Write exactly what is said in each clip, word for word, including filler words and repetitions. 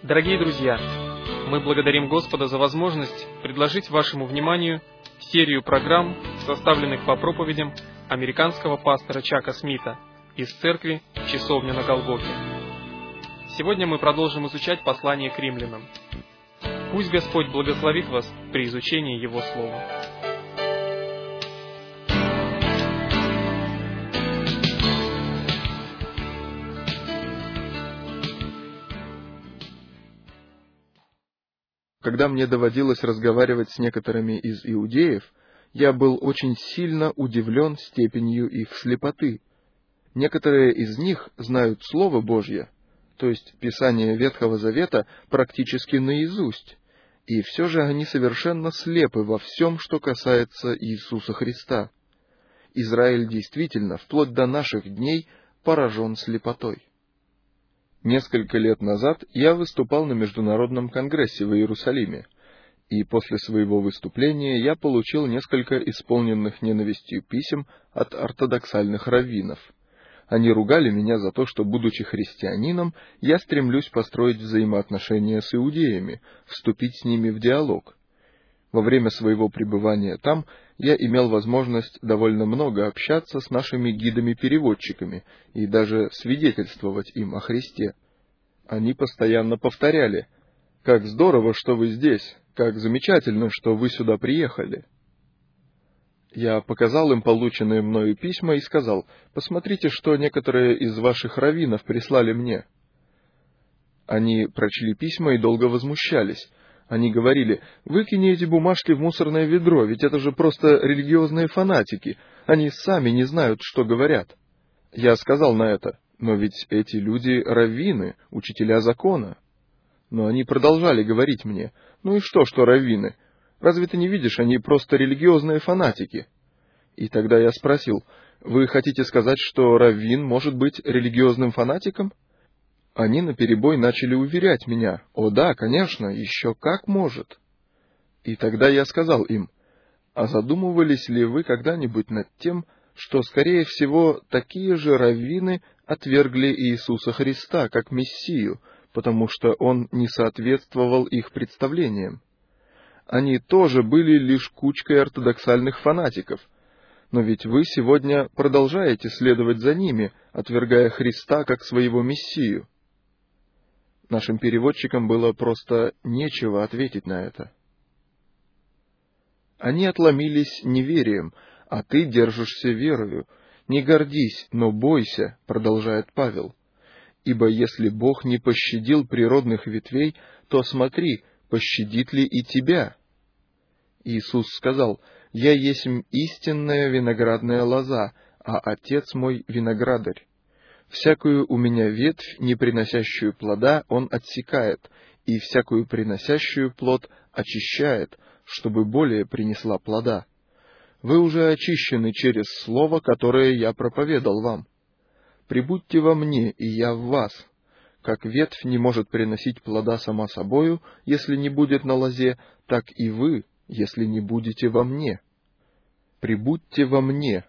Дорогие друзья, мы благодарим Господа за возможность предложить вашему вниманию серию программ, составленных по проповедям американского пастора Чака Смита из церкви «Часовня на Голгофе». Сегодня мы продолжим изучать послание к римлянам. Пусть Господь благословит вас при изучении Его Слова. Когда мне доводилось разговаривать с некоторыми из иудеев, я был очень сильно удивлен степенью их слепоты. Некоторые из них знают Слово Божье, то есть Писание Ветхого Завета, практически наизусть, и все же они совершенно слепы во всем, что касается Иисуса Христа. Израиль действительно, вплоть до наших дней, поражен слепотой. Несколько лет назад я выступал на Международном конгрессе в Иерусалиме, и после своего выступления я получил несколько исполненных ненавистью писем от ортодоксальных раввинов. Они ругали меня за то, что, будучи христианином, я стремлюсь построить взаимоотношения с иудеями, вступить с ними в диалог. Во время своего пребывания там я имел возможность довольно много общаться с нашими гидами-переводчиками и даже свидетельствовать им о Христе. Они постоянно повторяли: «Как здорово, что вы здесь! Как замечательно, что вы сюда приехали!» Я показал им полученные мною письма и сказал: «Посмотрите, что некоторые из ваших раввинов прислали мне». Они прочли письма и долго возмущались. Они говорили: «Выкини эти бумажки в мусорное ведро, ведь это же просто религиозные фанатики, они сами не знают, что говорят». Я сказал на это: «Но ведь эти люди раввины, учителя закона». Но они продолжали говорить мне: «Ну и что, что раввины? Разве ты не видишь, они просто религиозные фанатики?» И тогда я спросил: «Вы хотите сказать, что раввин может быть религиозным фанатиком?» Они наперебой начали уверять меня: «О да, конечно, еще как может». И тогда я сказал им: «А задумывались ли вы когда-нибудь над тем, что, скорее всего, такие же раввины отвергли Иисуса Христа как Мессию, потому что Он не соответствовал их представлениям? Они тоже были лишь кучкой ортодоксальных фанатиков. Но ведь вы сегодня продолжаете следовать за ними, отвергая Христа как своего Мессию». Нашим переводчикам было просто нечего ответить на это. Они отломились неверием, а ты держишься верою. Не гордись, но бойся, продолжает Павел. Ибо если Бог не пощадил природных ветвей, то смотри, пощадит ли и тебя. Иисус сказал: «Я есмь истинная виноградная лоза, а Отец мой виноградарь. Всякую у меня ветвь, не приносящую плода, Он отсекает, и всякую приносящую плод очищает, чтобы более принесла плода. Вы уже очищены через слово, которое я проповедал вам. Прибудьте во мне, и я в вас. Как ветвь не может приносить плода сама собою, если не будет на лозе, так и вы, если не будете во мне. Прибудьте во мне».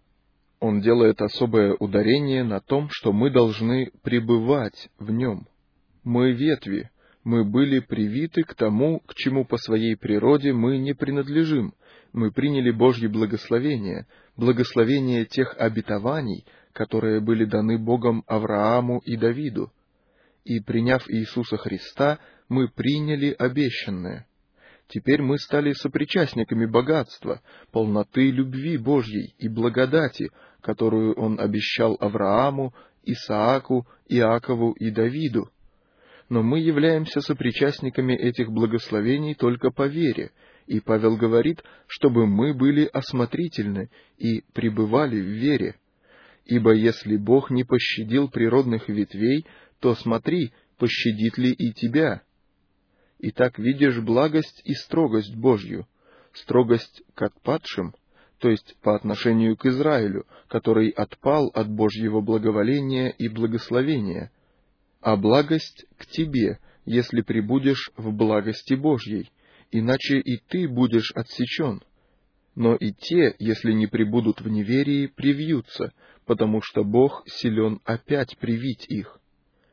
Он делает особое ударение на том, что мы должны пребывать в нем. Мы ветви, мы были привиты к тому, к чему по своей природе мы не принадлежим. Мы приняли Божье благословение, благословение тех обетований, которые были даны Богом Аврааму и Давиду. И, приняв Иисуса Христа, мы приняли обещанное. Теперь мы стали сопричастниками богатства, полноты любви Божьей и благодати, которую Он обещал Аврааму, Исааку, Иакову и Давиду. Но мы являемся сопричастниками этих благословений только по вере, и Павел говорит, чтобы мы были осмотрительны и пребывали в вере. Ибо если Бог не пощадил природных ветвей, то смотри, пощадит ли и тебя. Итак, видишь благость и строгость Божью, строгость к отпадшим, то есть по отношению к Израилю, который отпал от Божьего благоволения и благословения, а благость к тебе, если пребудешь в благости Божьей, иначе и ты будешь отсечен. Но и те, если не пребудут в неверии, привьются, потому что Бог силен опять привить их.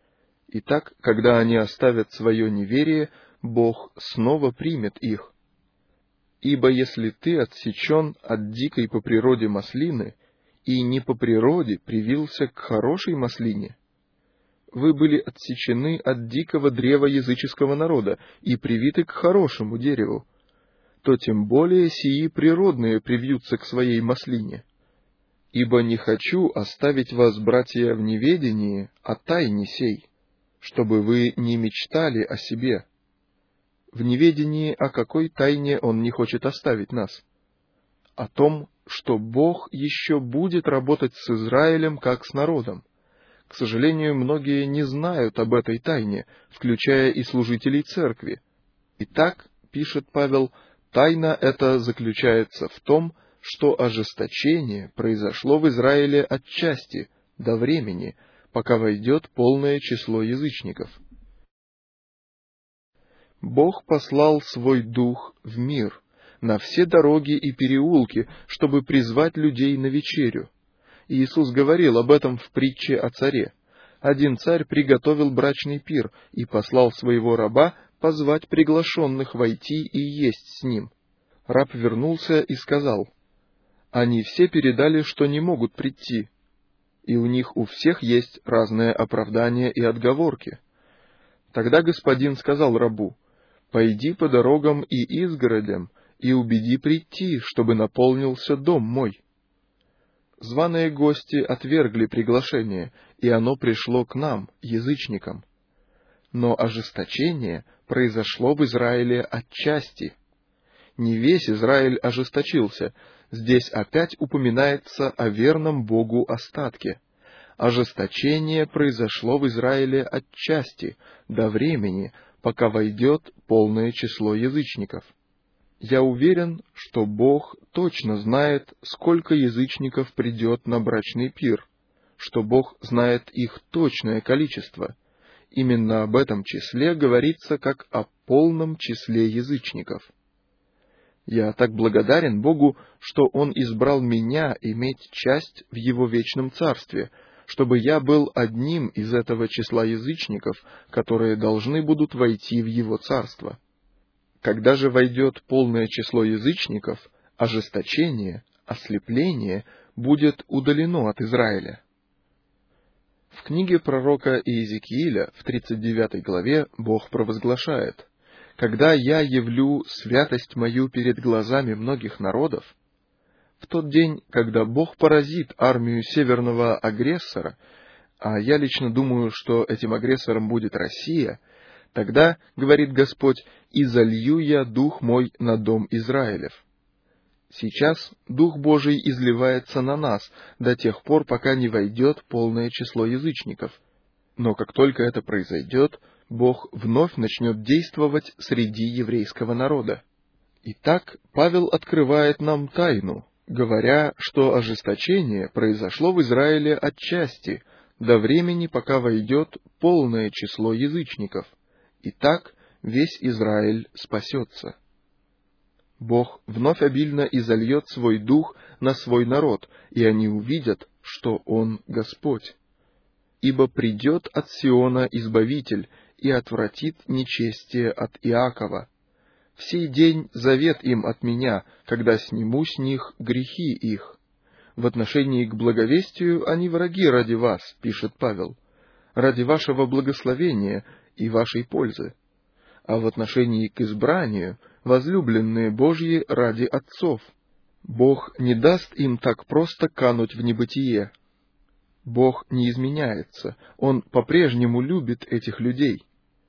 Итак, когда они оставят свое неверие, Бог снова примет их. Ибо если ты отсечен от дикой по природе маслины и не по природе привился к хорошей маслине, вы были отсечены от дикого древа языческого народа и привиты к хорошему дереву, то тем более сии природные привьются к своей маслине. Ибо не хочу оставить вас, братья, в неведении о тайне сей, чтобы вы не мечтали о себе. В неведении о какой тайне он не хочет оставить нас? О том, что Бог еще будет работать с Израилем как с народом. К сожалению, многие не знают об этой тайне, включая и служителей церкви. Итак, пишет Павел, тайна эта заключается в том, что ожесточение произошло в Израиле отчасти, до времени, пока войдет полное число язычников. Бог послал свой Дух в мир, на все дороги и переулки, чтобы призвать людей на вечерю. Иисус говорил об этом в притче о царе. Один царь приготовил брачный пир и послал своего раба позвать приглашенных войти и есть с ним. Раб вернулся и сказал: «Они все передали, что не могут прийти, и у них у всех есть разные оправдания и отговорки». Тогда господин сказал рабу: «Пойди по дорогам и изгородям и убеди прийти, чтобы наполнился дом мой». Званые гости отвергли приглашение, и оно пришло к нам, язычникам. Но ожесточение произошло в Израиле отчасти. Не весь Израиль ожесточился, здесь опять упоминается о верном Богу остатке. Ожесточение произошло в Израиле отчасти, до времени, пока войдет полное число язычников. Я уверен, что Бог точно знает, сколько язычников придет на брачный пир, что Бог знает их точное количество. Именно об этом числе говорится как о полном числе язычников. Я так благодарен Богу, что Он избрал меня иметь часть в Его вечном царстве, чтобы я был одним из этого числа язычников, которые должны будут войти в Его царство. Когда же войдет полное число язычников, ожесточение, ослепление будет удалено от Израиля. В книге пророка Иезекииля в тридцать девятой главе Бог провозглашает: «Когда я явлю святость мою перед глазами многих народов», в тот день, когда Бог поразит армию северного агрессора, а я лично думаю, что этим агрессором будет Россия, тогда, говорит Господь, и залью я Дух мой на дом Израилев. Сейчас Дух Божий изливается на нас до тех пор, пока не войдет полное число язычников. Но как только это произойдет, Бог вновь начнет действовать среди еврейского народа. Итак, Павел открывает нам тайну, говоря, что ожесточение произошло в Израиле отчасти, до времени, пока войдет полное число язычников. Итак, весь Израиль спасется. Бог вновь обильно изольет свой Дух на свой народ, и они увидят, что Он Господь. Ибо придет от Сиона Избавитель и отвратит нечестие от Иакова. В сей день завет им от меня, когда сниму с них грехи их. В отношении к благовестию они враги ради вас, пишет Павел, ради вашего благословения и вашей пользы. А в отношении к избранию возлюбленные Божьи ради отцов. Бог не даст им так просто кануть в небытие. Бог не изменяется, Он по-прежнему любит этих людей.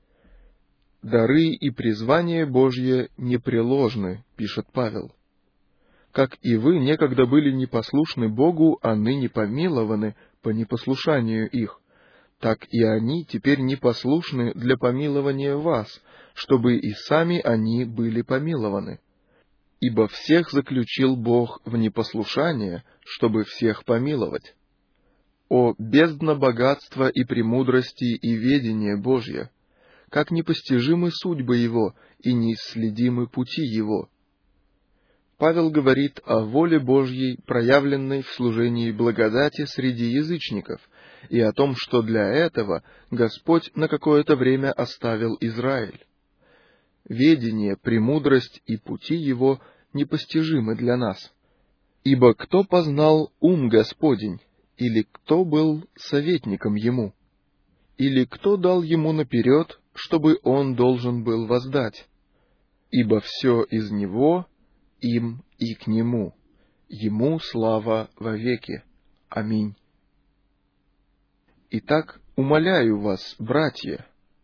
«Дары и призвание Божье непреложны», — пишет Павел. «Как и вы некогда были непослушны Богу, а ныне помилованы по непослушанию их, так и они теперь непослушны для помилования вас, чтобы и сами они были помилованы. Ибо всех заключил Бог в непослушание, чтобы всех помиловать. О, бездна богатства и премудрости и ведения Божья! Как непостижимы судьбы Его и неисследимы пути Его!» Павел говорит о воле Божьей, проявленной в служении благодати среди язычников, и о том, что для этого Господь на какое-то время оставил Израиль. Ведение, премудрость и пути Его непостижимы для нас. Ибо кто познал ум Господень, или кто был советником Ему? Или кто дал Ему наперед, чтобы Он должен был воздать? Ибо все из Него, им и к Нему. Ему слава вовеки. Аминь. Итак, умоляю вас, братья,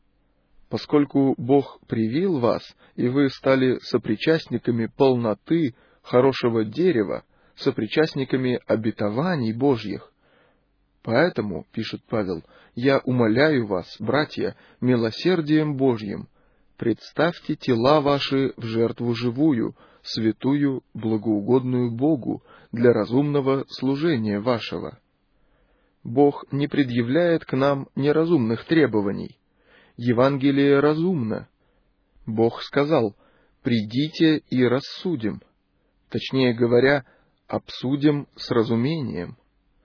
поскольку Бог привил вас, и вы стали сопричастниками полноты хорошего дерева, сопричастниками обетований Божьих. Поэтому, пишет Павел, я умоляю вас, братья, милосердием Божьим, представьте тела ваши в жертву живую, святую, благоугодную Богу, для разумного служения вашего. Бог не предъявляет к нам неразумных требований. Евангелие разумно. Бог сказал: «Придите и рассудим», точнее говоря, обсудим с разумением.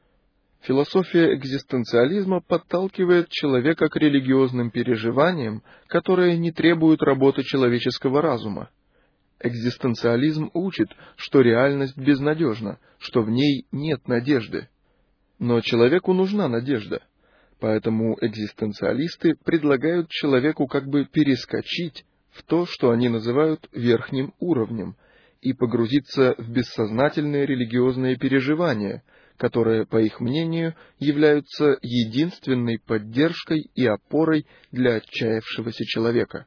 Философия экзистенциализма подталкивает человека к религиозным переживаниям, которые не требуют работы человеческого разума. Экзистенциализм учит, что реальность безнадежна, что в ней нет надежды. Но человеку нужна надежда, поэтому экзистенциалисты предлагают человеку как бы перескочить в то, что они называют верхним уровнем, и погрузиться в бессознательные религиозные переживания, которые, по их мнению, являются единственной поддержкой и опорой для отчаявшегося человека.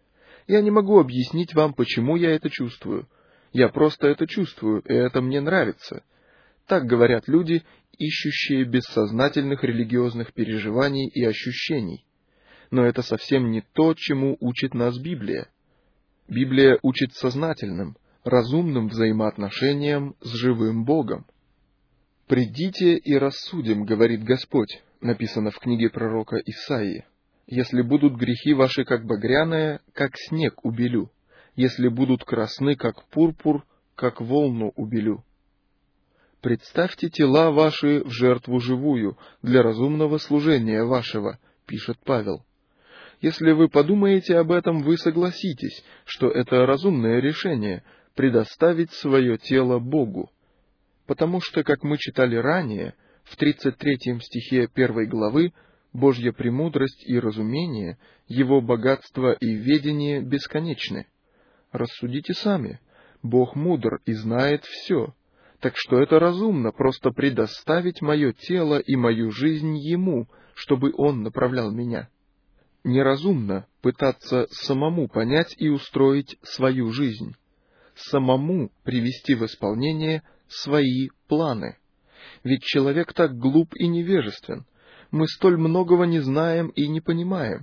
Я не могу объяснить вам, почему я это чувствую. Я просто это чувствую, и это мне нравится. Так говорят люди, ищущие бессознательных религиозных переживаний и ощущений. Но это совсем не то, чему учит нас Библия. Библия учит сознательным, разумным взаимоотношениям с живым Богом. «Придите и рассудим, — говорит Господь», написано в книге пророка Исаии. «Если будут грехи ваши, как багряные, как снег убелю, если будут красны, как пурпур, как волну убелю. Представьте тела ваши в жертву живую, для разумного служения вашего», пишет Павел. Если вы подумаете об этом, вы согласитесь, что это разумное решение — предоставить свое тело Богу. Потому что, как мы читали ранее, в тридцать третьем стихе первой главы, Божья премудрость и разумение, Его богатство и ведение бесконечны. Рассудите сами. Бог мудр и знает все. Так что это разумно просто предоставить мое тело и мою жизнь Ему, чтобы Он направлял меня. Неразумно пытаться самому понять и устроить свою жизнь, самому привести в исполнение свои планы. Ведь человек так глуп и невежествен. Мы столь многого не знаем и не понимаем.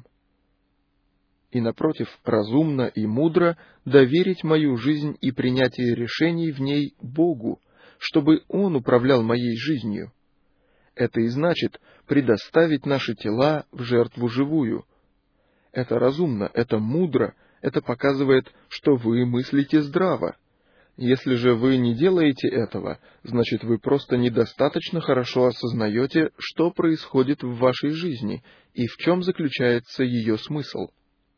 И, напротив, разумно и мудро доверить мою жизнь и принятие решений в ней Богу, чтобы Он управлял моей жизнью. Это и значит предоставить наши тела в жертву живую. Это разумно, это мудро, это показывает, что вы мыслите здраво. Если же вы не делаете этого, значит, вы просто недостаточно хорошо осознаете, что происходит в вашей жизни и в чем заключается ее смысл.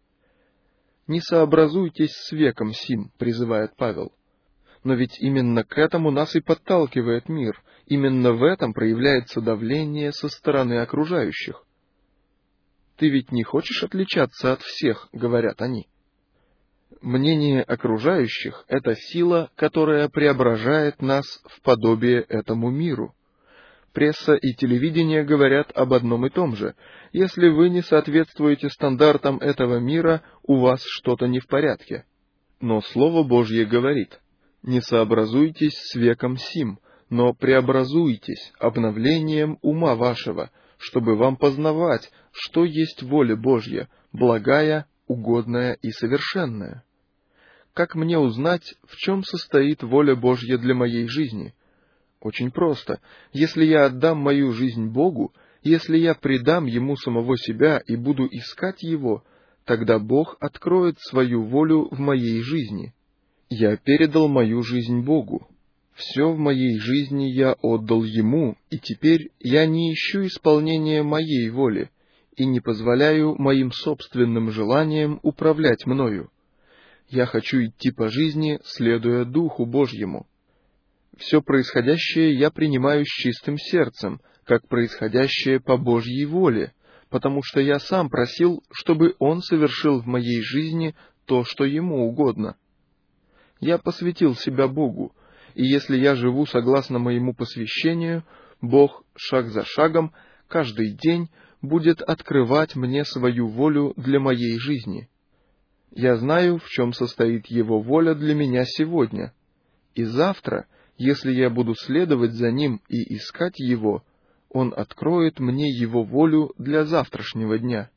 «Не сообразуйтесь с веком сим», — призывает Павел. Но ведь именно к этому нас и подталкивает мир, именно в этом проявляется давление со стороны окружающих. «Ты ведь не хочешь отличаться от всех», — говорят они. Мнение окружающих — это сила, которая преображает нас в подобие этому миру. Пресса и телевидение говорят об одном и том же. Если вы не соответствуете стандартам этого мира, у вас что-то не в порядке. Но Слово Божье говорит: «Не сообразуйтесь с веком сим, но преобразуйтесь обновлением ума вашего, чтобы вам познавать, что есть воля Божья, благая, угодная и совершенная». Как мне узнать, в чем состоит воля Божья для моей жизни? Очень просто. Если я отдам мою жизнь Богу, если я предам Ему самого себя и буду искать Его, тогда Бог откроет свою волю в моей жизни. Я передал мою жизнь Богу. Все в моей жизни я отдал Ему, и теперь я не ищу исполнения моей воли и не позволяю моим собственным желаниям управлять мною. Я хочу идти по жизни, следуя Духу Божьему. Все происходящее я принимаю с чистым сердцем, как происходящее по Божьей воле, потому что я сам просил, чтобы Он совершил в моей жизни то, что Ему угодно. Я посвятил себя Богу, и если я живу согласно моему посвящению, Бог шаг за шагом каждый день будет открывать мне свою волю для моей жизни. Я знаю, в чем состоит Его воля для меня сегодня, и завтра, если я буду следовать за Ним и искать Его, Он откроет мне Его волю для завтрашнего дня.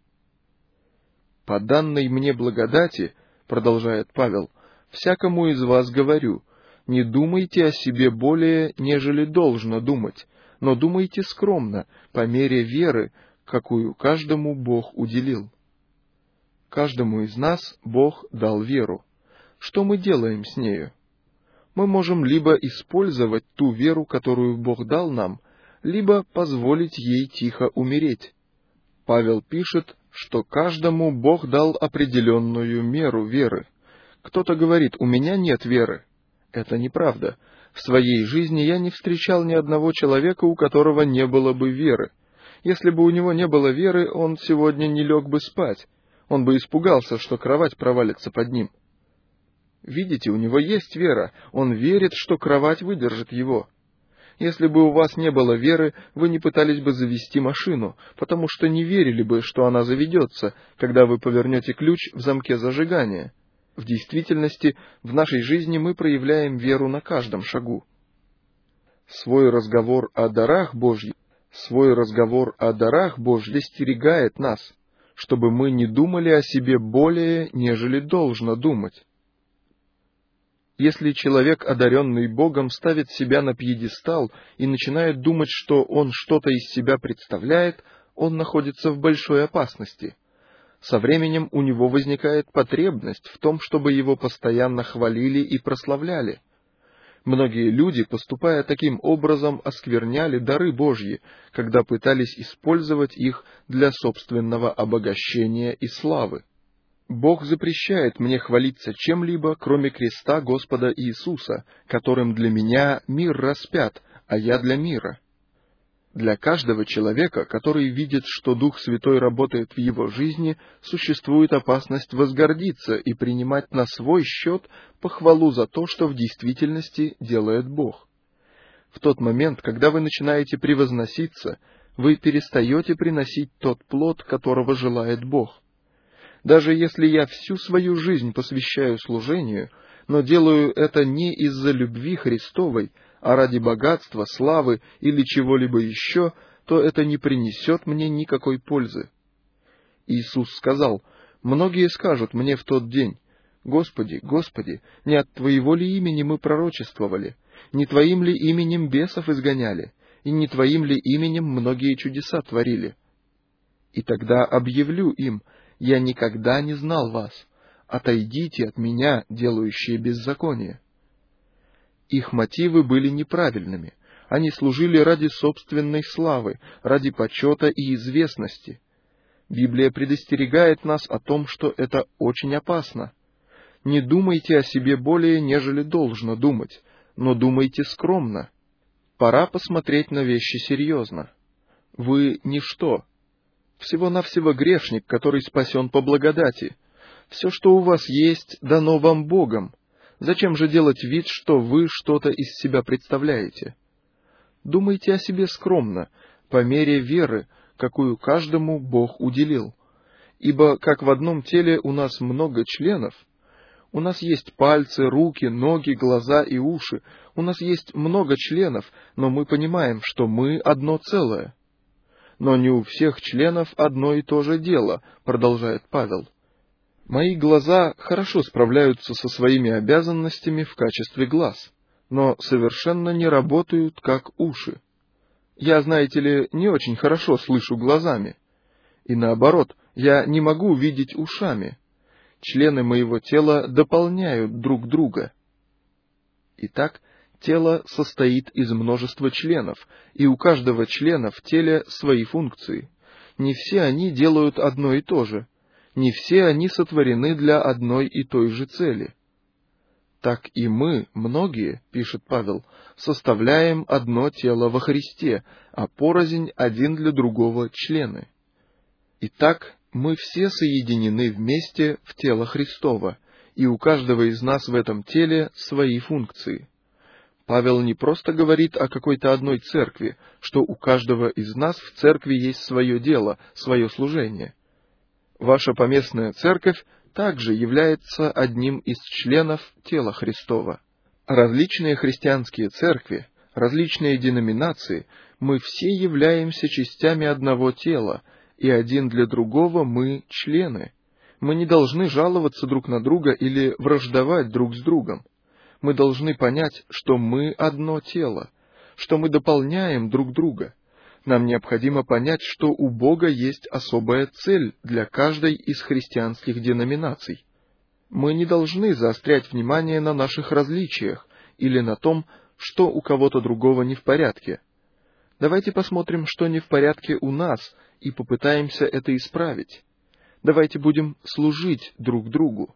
«По данной мне благодати, — продолжает Павел, — всякому из вас говорю, не думайте о себе более, нежели должно думать, но думайте скромно, по мере веры, какую каждому Бог уделил». Каждому из нас Бог дал веру. Что мы делаем с нею? Мы можем либо использовать ту веру, которую Бог дал нам, либо позволить ей тихо умереть. Павел пишет, что каждому Бог дал определенную меру веры. Кто-то говорит: «У меня нет веры». Это неправда. В своей жизни я не встречал ни одного человека, у которого не было бы веры. Если бы у него не было веры, он сегодня не лег бы спать. Он бы испугался, что кровать провалится под ним. Видите, у него есть вера, он верит, что кровать выдержит его. Если бы у вас не было веры, вы не пытались бы завести машину, потому что не верили бы, что она заведется, когда вы повернете ключ в замке зажигания. В действительности, в нашей жизни мы проявляем веру на каждом шагу. Свой разговор о дарах Божьих, свой разговор о дарах Божьих остерегает нас, чтобы мы не думали о себе более, нежели должно думать. Если человек, одаренный Богом, ставит себя на пьедестал и начинает думать, что он что-то из себя представляет, он находится в большой опасности. Со временем у него возникает потребность в том, чтобы его постоянно хвалили и прославляли. Многие люди, поступая таким образом, оскверняли дары Божьи, когда пытались использовать их для собственного обогащения и славы. Бог запрещает мне хвалиться чем-либо, кроме креста Господа Иисуса, которым для меня мир распят, а я для мира. Для каждого человека, который видит, что Дух Святой работает в его жизни, существует опасность возгордиться и принимать на свой счет похвалу за то, что в действительности делает Бог. В тот момент, когда вы начинаете превозноситься, вы перестаете приносить тот плод, которого желает Бог. Даже если я всю свою жизнь посвящаю служению, но делаю это не из-за любви Христовой, а ради богатства, славы или чего-либо еще, то это не принесет мне никакой пользы. Иисус сказал: «Многие скажут мне в тот день: Господи, Господи, не от Твоего ли имени мы пророчествовали, не Твоим ли именем бесов изгоняли, и не Твоим ли именем многие чудеса творили? И тогда объявлю им: я никогда не знал вас, отойдите от меня, делающие беззаконие». Их мотивы были неправильными. Они служили ради собственной славы, ради почета и известности. Библия предостерегает нас о том, что это очень опасно. Не думайте о себе более, нежели должно думать, но думайте скромно. Пора посмотреть на вещи серьезно. Вы — ничто. Всего-навсего грешник, который спасен по благодати. Все, что у вас есть, дано вам Богом. Зачем же делать вид, что вы что-то из себя представляете? Думайте о себе скромно, по мере веры, какую каждому Бог уделил. Ибо как в одном теле у нас много членов, у нас есть пальцы, руки, ноги, глаза и уши, у нас есть много членов, но мы понимаем, что мы одно целое. Но не у всех членов одно и то же дело, продолжает Павел. Мои глаза хорошо справляются со своими обязанностями в качестве глаз, но совершенно не работают как уши. Я, знаете ли, не очень хорошо слышу глазами. И наоборот, я не могу видеть ушами. Члены моего тела дополняют друг друга. Итак, Тело состоит из множества членов, и у каждого члена в теле свои функции. Не все они делают одно и то же. Не все они сотворены для одной и той же цели. Так и мы, многие, пишет Павел, составляем одно тело во Христе, а порознь один для другого члены. Итак, мы все соединены вместе в тело Христово, и у каждого из нас в этом теле свои функции. Павел не просто говорит о какой-то одной церкви, что у каждого из нас в церкви есть свое дело, свое служение. Ваша поместная церковь также является одним из членов тела Христова. Различные христианские церкви, различные деноминации, мы все являемся частями одного тела, и один для другого мы члены. Мы не должны жаловаться друг на друга или враждовать друг с другом. Мы должны понять, что мы одно тело, что мы дополняем друг друга. Нам необходимо понять, что у Бога есть особая цель для каждой из христианских деноминаций. Мы не должны заострять внимание на наших различиях или на том, что у кого-то другого не в порядке. Давайте посмотрим, что не в порядке у нас, и попытаемся это исправить. Давайте будем служить друг другу.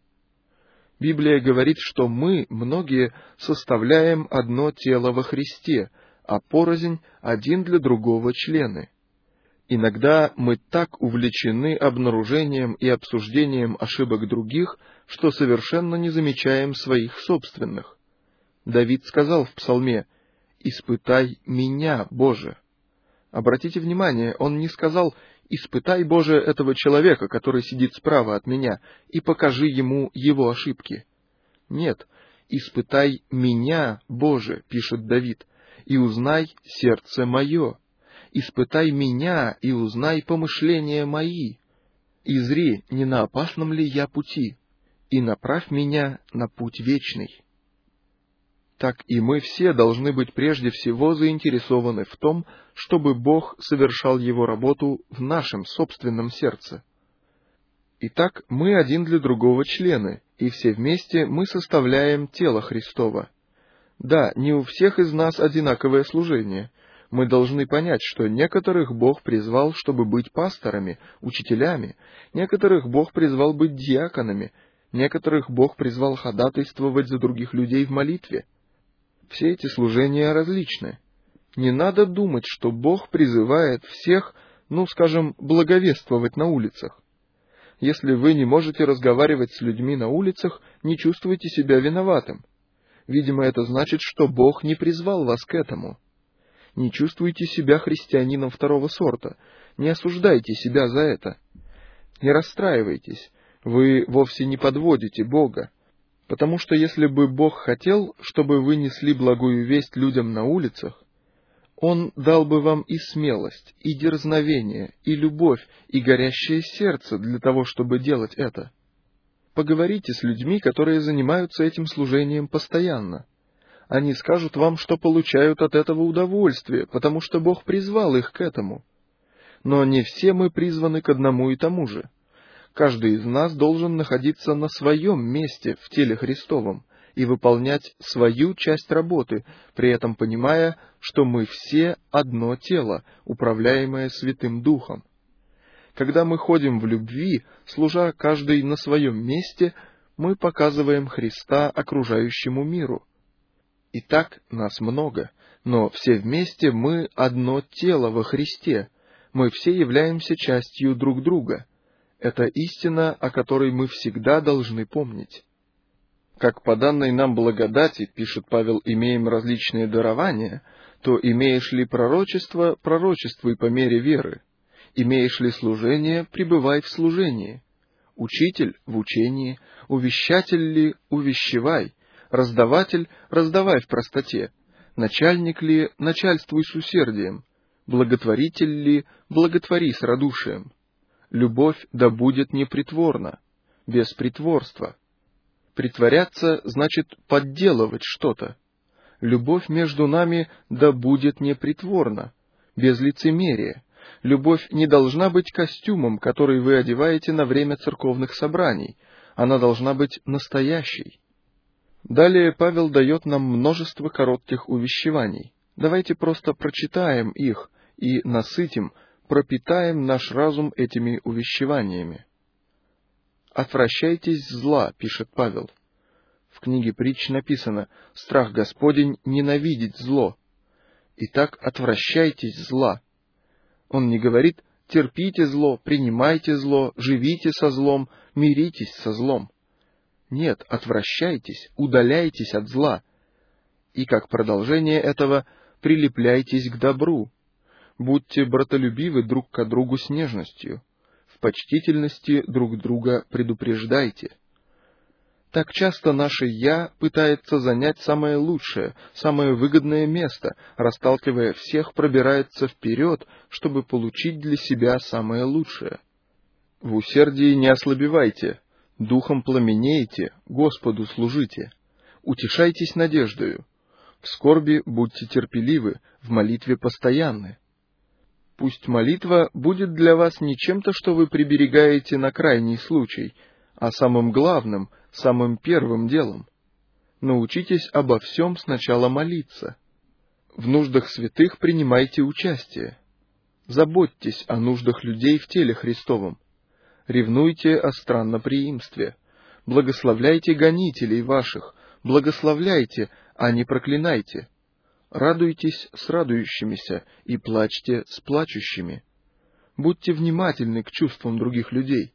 Библия говорит, что мы, многие, составляем одно тело во Христе, а порознь один для другого члены. Иногда мы так увлечены обнаружением и обсуждением ошибок других, что совершенно не замечаем своих собственных. Давид сказал в Псалме: «Испытай меня, Боже». Обратите внимание, он не сказал: «Испытай, Боже, этого человека, который сидит справа от меня, и покажи ему его ошибки». Нет, «Испытай меня, Боже», пишет Давид, «и узнай сердце мое. Испытай меня и узнай помышления мои. И зри, не на опасном ли я пути, и направь меня на путь вечный». Так и мы все должны быть прежде всего заинтересованы в том, чтобы Бог совершал Его работу в нашем собственном сердце. Итак, мы один для другого члены, и все вместе мы составляем тело Христово. Да, не у всех из нас одинаковое служение. Мы должны понять, что некоторых Бог призвал, чтобы быть пасторами, учителями, некоторых Бог призвал быть диаконами, некоторых Бог призвал ходатайствовать за других людей в молитве. Все эти служения различны. Не надо думать, что Бог призывает всех, ну, скажем, благовествовать на улицах. Если вы не можете разговаривать с людьми на улицах, не чувствуйте себя виноватым. Видимо, это значит, что Бог не призвал вас к этому. Не чувствуйте себя христианином второго сорта, не осуждайте себя за это. Не расстраивайтесь, вы вовсе не подводите Бога. Потому что если бы Бог хотел, чтобы вы несли благую весть людям на улицах, Он дал бы вам и смелость, и дерзновение, и любовь, и горящее сердце для того, чтобы делать это. Поговорите с людьми, которые занимаются этим служением постоянно. Они скажут вам, что получают от этого удовольствие, потому что Бог призвал их к этому. Но не все мы призваны к одному и тому же. Каждый из нас должен находиться на своем месте в теле Христовом и выполнять свою часть работы, при этом понимая, что мы все одно тело, управляемое Святым Духом. Когда мы ходим в любви, служа каждый на своем месте, мы показываем Христа окружающему миру. Итак, нас много, но все вместе мы одно тело во Христе, мы все являемся частью друг друга. Это истина, о которой мы всегда должны помнить. Как по данной нам благодати, пишет Павел, имеем различные дарования, то имеешь ли пророчество, пророчествуй по мере веры. Имеешь ли служение, пребывай в служении. Учитель — в учении, увещатель ли — увещевай, раздаватель — раздавай в простоте, начальник ли — начальствуй с усердием, благотворитель ли — благотвори с радушием. Любовь да будет непритворна, без притворства. Притворяться значит подделывать что-то. Любовь между нами да будет непритворна, без лицемерия. Любовь не должна быть костюмом, который вы одеваете на время церковных собраний. Она должна быть настоящей. Далее Павел дает нам множество коротких увещеваний. Давайте просто прочитаем их и насытим, пропитаем наш разум этими увещеваниями. «Отвращайтесь зла», — пишет Павел. В книге Притч написано: «Страх Господень ненавидит зло». Итак, отвращайтесь зла. Он не говорит: терпите зло, принимайте зло, живите со злом, миритесь со злом. Нет, отвращайтесь, удаляйтесь от зла. И как продолжение этого, прилепляйтесь к добру. Будьте братолюбивы друг к другу с нежностью. В почтительности друг друга предупреждайте. Так часто наше «я» пытается занять самое лучшее, самое выгодное место, расталкивая всех, пробирается вперед, чтобы получить для себя самое лучшее. В усердии не ослабевайте, духом пламенеете, Господу служите. Утешайтесь надеждою. В скорби будьте терпеливы, в молитве постоянны. Пусть молитва будет для вас не чем-то, что вы приберегаете на крайний случай, а самым главным, самым первым делом. Научитесь обо всем сначала молиться. В нуждах святых принимайте участие. Заботьтесь о нуждах людей в теле Христовом. Ревнуйте о странноприимстве. Благословляйте гонителей ваших. Благословляйте, а не проклинайте. Радуйтесь с радующимися и плачьте с плачущими. Будьте внимательны к чувствам других людей.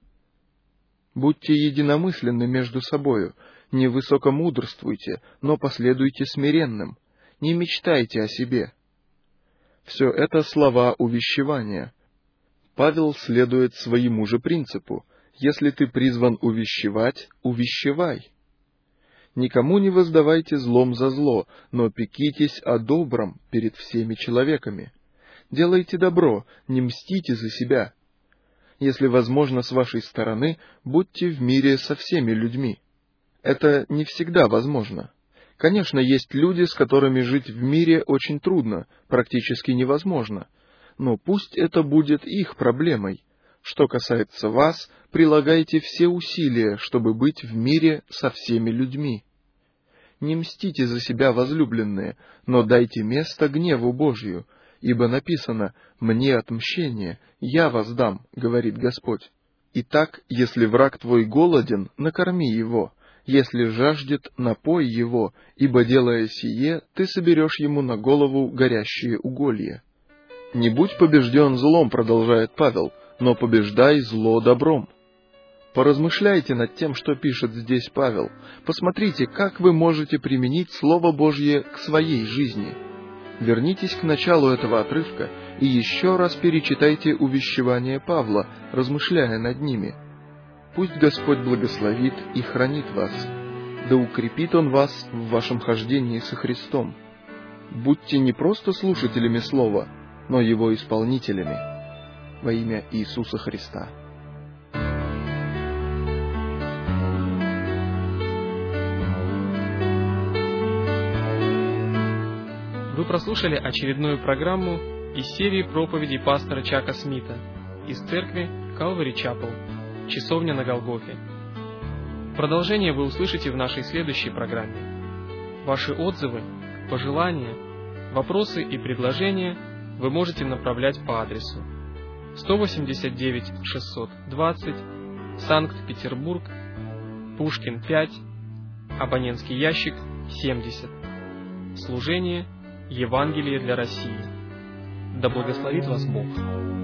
Будьте единомысленны между собою, не высокомудрствуйте, но последуйте смиренным, не мечтайте о себе. Все это слова увещевания. Павел следует своему же принципу: если ты призван увещевать, увещевай. Никому не воздавайте злом за зло, но пекитесь о добром перед всеми человеками. Делайте добро, не мстите за себя. Если возможно с вашей стороны, будьте в мире со всеми людьми. Это не всегда возможно. Конечно, есть люди, с которыми жить в мире очень трудно, практически невозможно. Но пусть это будет их проблемой. Что касается вас, прилагайте все усилия, чтобы быть в мире со всеми людьми. Не мстите за себя, возлюбленные, но дайте место гневу Божию, ибо написано: «Мне отмщение, я воздам», говорит Господь. Итак, если враг твой голоден, накорми его, если жаждет, напой его, ибо, делая сие, ты соберешь ему на голову горящие уголья. «Не будь побежден злом», продолжает Павел, но побеждай зло добром. Поразмышляйте над тем, что пишет здесь Павел. Посмотрите, как вы можете применить Слово Божье к своей жизни. Вернитесь к началу этого отрывка и еще раз перечитайте увещевания Павла, размышляя над ними. Пусть Господь благословит и хранит вас, да укрепит Он вас в вашем хождении со Христом. Будьте не просто слушателями Слова, но Его исполнителями. Во имя Иисуса Христа. Вы прослушали очередную программу из серии проповедей пастора Чака Смита из церкви Calvary Chapel, Часовня на Голгофе. Продолжение вы услышите в нашей следующей программе. Ваши отзывы, пожелания, вопросы и предложения вы можете направлять по адресу сто восемьдесят девять шестьсот двадцать, Санкт-Петербург, Пушкин пять, абонентский ящик семьдесят. Служение Евангелие для России. Да благословит вас Бог.